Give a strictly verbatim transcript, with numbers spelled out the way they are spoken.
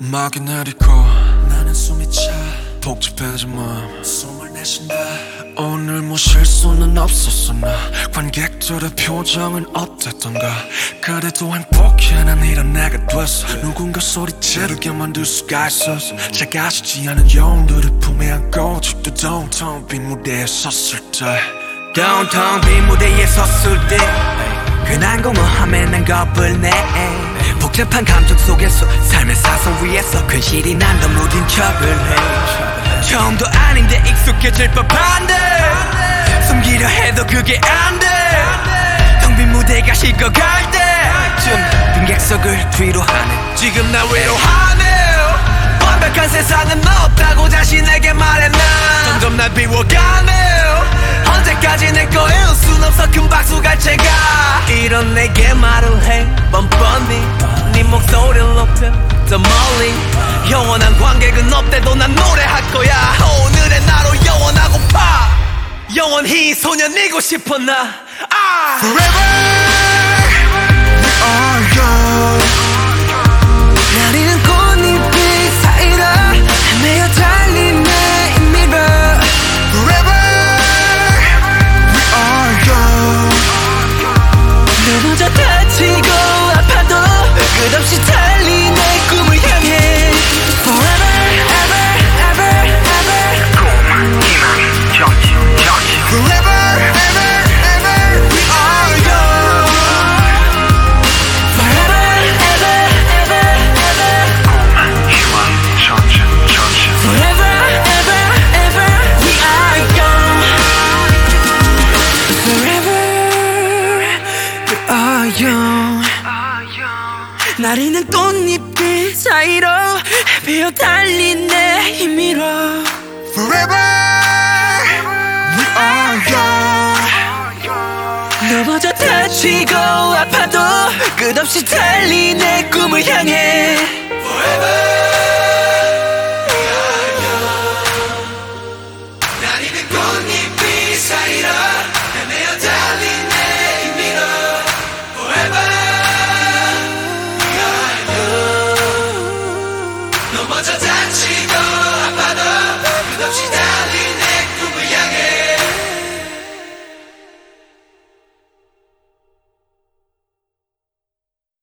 음악이 내리고 나는 숨이 차 복잡해진 마음 숨을 내쉰다. 오늘 뭐 실수는 없었어. 나 관객들의 표정은 어땠던가. 그래도 행복해 난 이런 내가 됐어. 누군가 소리 지르게 만들 수가 있었어. 작아지지 않은 영웅들을 품에 안고 아직도 downtown 빈 무대에 섰을 때 downtown 빈 무대에 섰을 때 그 난공허함에 난 겁을 내. 복잡한 감정 속에서 삶의 사선 위에서 근실이 난 더 무딘 척을 해. 처음도 아닌데 익숙해질 법한데 숨기려 해도 그게 안돼. 텅 빈 무대가 식어갈 때쯤 빈객석을 뒤로 하네. 지금 나 외로워하네. 완벽한 세상은 없다고 자신에게 말해. 난 점점 날 비워가네. 언제까지 내 거일 순 없어. 큰 박수 갈 채가 이런 내게 말을 해. 뻔뻔히 네 목소리를 높여 더 멀리. 영원한 관객은 없대도 난 노래할 거야. 오늘의 나로 영원하고파. 영원히 소년이고 싶어 나. 아! Forever we are young. 나리는 꽃잎이 사이로 헤매어 달린 내 미러. Forever we are young. 넘어져 다치고 아파도 끝없이 달린 내 꿈을 향해. Forever, ever, ever, ever. 꿈, 희망, 전진, 전진. Forever ever ever we are young. Forever, ever, ever, ever. 꿈, 희망, 전진, 전진. Forever, ever, ever, we are young. Forever, we are young. 나리는 꽃잎들 사이로 헤매어 달린 내 힘으로. Forever we are young. 넘어져 다치고 아파도 끝없이 달린 내 꿈을 향해.